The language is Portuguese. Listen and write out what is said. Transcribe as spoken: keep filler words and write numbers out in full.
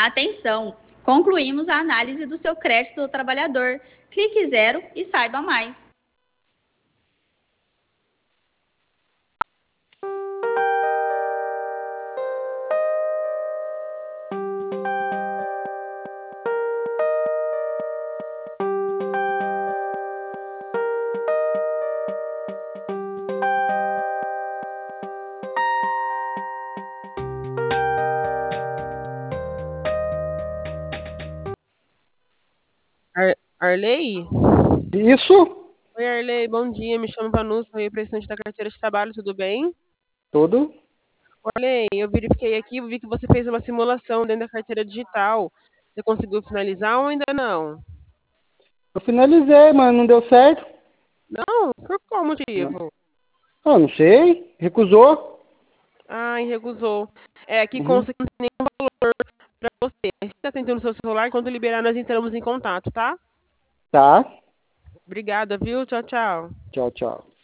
Atenção! Concluímos a análise do seu crédito do trabalhador. Clique zero e saiba mais. Ar Arley? Isso? Oi, Arley, bom dia. Me chamo Vanusa, sou representante da carteira de trabalho, tudo bem? Tudo? Arley, eu verifiquei aqui, vi que você fez uma simulação dentro da carteira digital. Você conseguiu finalizar ou ainda não? Eu finalizei, mas não deu certo. Não? Por qual Não. motivo? Ah, não sei. Recusou? Ah, recusou. É, aqui Uhum. consta que não tem nenhum valor para você. Mas você está tentando no seu celular, quando liberar, nós entramos em contato, tá? Tá. Obrigada, viu? Tchau, tchau. Tchau, tchau.